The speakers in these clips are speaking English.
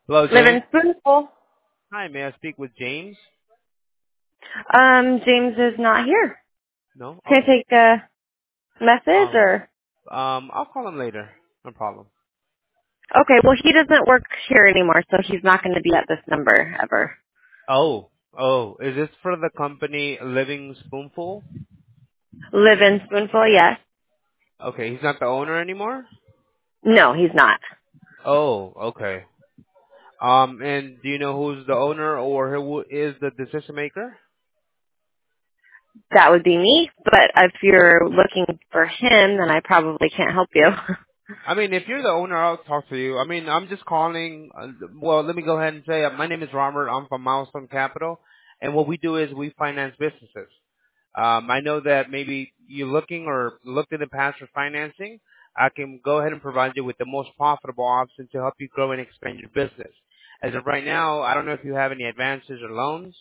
Hello, James. Living Spoonful. Hi, may I speak with James? James is not here. No? Can I Okay. take a message Um, or? I'll call him later. No problem. Okay, well he doesn't work here anymore, so he's not going to be at this number ever. Oh, is this for the company Living Spoonful? Living Spoonful, yes. Okay, he's not the owner anymore? No, he's not. Oh, okay. And do you know who's the owner or who is the decision maker? That would be me, but if you're looking for him, then I probably can't help you. I mean, if you're the owner, I'll talk to you. I mean, I'm just calling. Well, let me go ahead and say, my name is Robert. I'm from Milestone Capital, and what we do is we finance businesses. I know that maybe you're looking or looked in the past for financing. I can go ahead and provide you with the most profitable option to help you grow and expand your business. As of right now, I don't know if you have any advances or loans.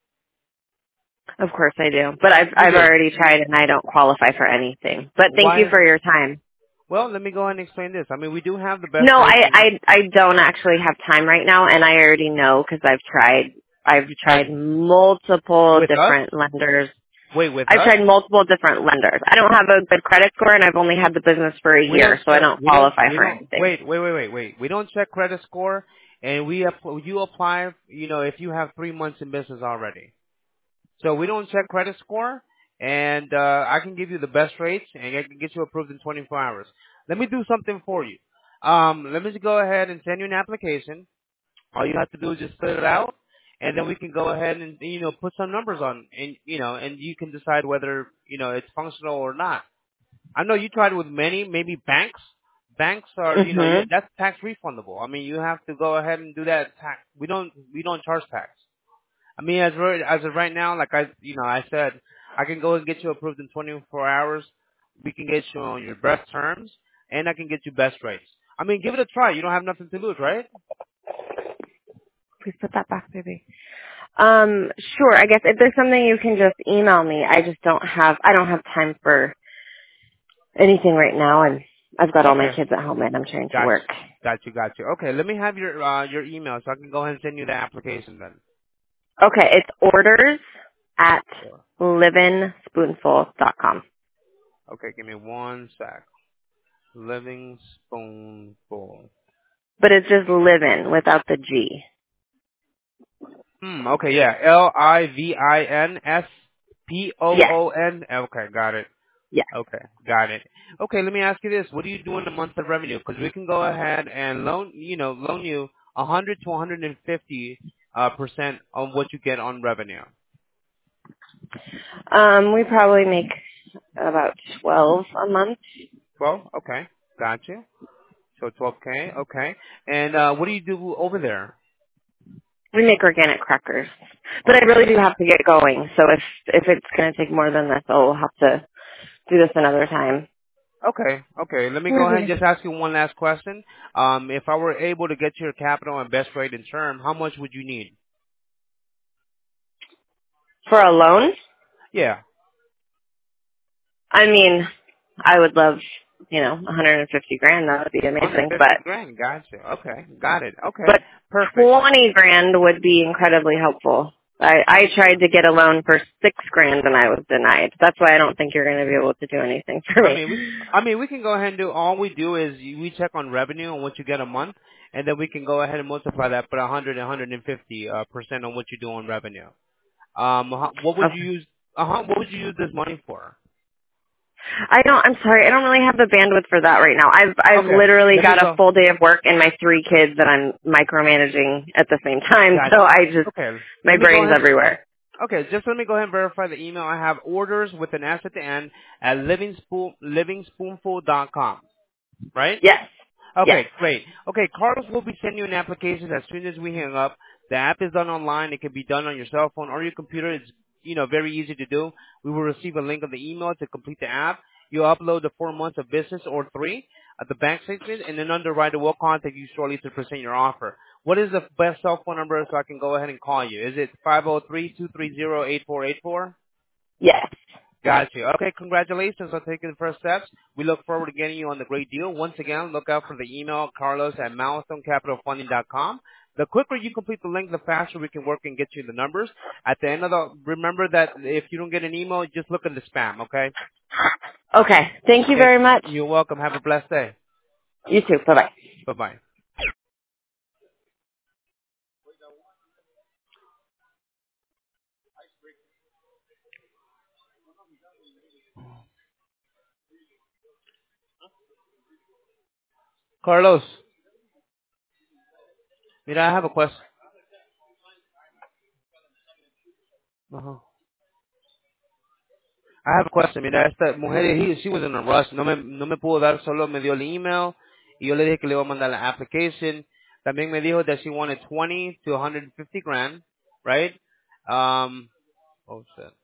Of course I do, but You I've do. already tried and I don't qualify for anything. But thank you Why? for your time. Well, let me go ahead and explain this. I mean, we do have the best No, rates. I don't actually have time right now, and I already know because I've tried. I've You tried tried multiple with us? different lenders. Wait, with I've us? tried multiple different lenders. I don't have a good credit score, and I've only had the business for a We don't year, so I check. don't qualify for anything. Wait. We don't check credit score, and you apply. You know, if you have 3 months in business already. So we don't check credit score, and I can give you the best rates, and I can get you approved in 24 hours. Let me do something for you. Let me just go ahead and send you an application. All you have to do is just fill it out, and then we can go ahead and put some numbers on, and and you can decide whether it's functional or not. I know you tried with many, maybe banks. Banks are, Mhm. that's tax refundable. I mean, you have to go ahead and do that tax. We don't charge tax. I mean, as of right now, like I said, I can go and get you approved in 24 hours. We can get you on your best terms, and I can get you best rates. I mean, give it a try. You don't have nothing to lose, right? Please put that back, baby. Sure. I guess if there's something you can just email me. I just don't have. I don't have time for anything right now, and I've got all my Okay. kids at home, and I'm trying to Got work. got you. Okay, let me have your email so I can go ahead and send you the application then. Okay, it's orders at Sure. livingspoonful.com. Okay, give me one sec. Living Spoonful. But it's just living without the G. Okay, yeah. Yes. LIVINSPOON. Okay, got it. Yes. Okay, got it. Okay, let me ask you this: what do you do in a month of revenue? Because we can go ahead and loan you 100 to 150 percent on what you get on revenue. We probably make about 12 a month. Well, okay, got you. So 12K, okay. And what do you do over there? We make organic crackers. But I really Organic. do have to get going. So if it's going to take more than this, I'll have to do this another time. Okay. Let me go ahead and just ask you one last question. If I were able to get your capital and best rate in term, how much would you need? For a loan, Yeah. I mean, I would love, 150 grand. That would be amazing. 150 But grand. Gotcha. Okay. Got it. Okay. but Perfect. 20 grand would be incredibly helpful. I tried to get a loan for 6 grand and I was denied. That's why I don't think you're going to be able to do anything for I me. mean, we can go ahead and do, all we do is we check on revenue and what you get a month, and then we can go ahead and multiply that by 100 and 150 percent on what you do on revenue. What would you Okay. use, what would you use this money for? I'm sorry, I don't really have the bandwidth for that right now. I've Okay. literally Let me got a go. full day of work and my 3 kids that I'm micromanaging at the same time. Gotcha. So Okay. my Let me go brain's ahead. everywhere. Okay, just let me go ahead and verify the email. I have orders with an S at the end at livingspoonful.com, right? Yes. Yes. Okay, great. Okay, Carlos will be sending you an application as soon as we hang up. The app is done online. It can be done on your cell phone or your computer. It's very easy to do. We will receive a link on the email to complete the app. You upload the 4 months of business or 3 at the bank statement, and then underwriter will contact you shortly to present your offer. What is the best cell phone number so I can go ahead and call you? Is it 503-230-8484? Yes. Got you. Okay, congratulations on taking the first steps. We look forward to getting you on the great deal. Once again, look out for the email, Carlos at milestonecapitalfunding.com. The quicker you complete the link, the faster we can work and get you the numbers. At the end of remember that if you don't get an email, just look in the spam, okay? Okay. Thank you Okay. very much. You're welcome. Have a blessed day. You too. Bye-bye. Bye-bye. Carlos, mira, I have a question. Uh-huh. I have a question. Mira, esta mujer, she was in a rush. No me pudo dar, solo me dio el email. Y yo le dije que le iba a mandar la application. También me dijo that she wanted 20 to 150 grand, right? Oh, shit.